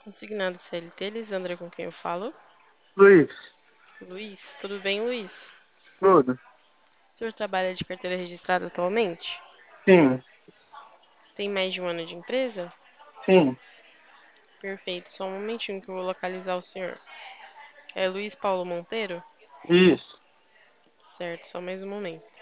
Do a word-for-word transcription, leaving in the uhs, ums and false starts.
Consignado C L T, Lisandra, com quem eu falo? Luiz, Luiz, tudo bem, Luiz? tudo? O senhor trabalha de carteira registrada atualmente? Sim, Tem mais de um ano de empresa? sim, Perfeito, só um momentinho que eu vou localizar o senhor. É Luiz Paulo Monteiro? isso. Certo, só mais um momento.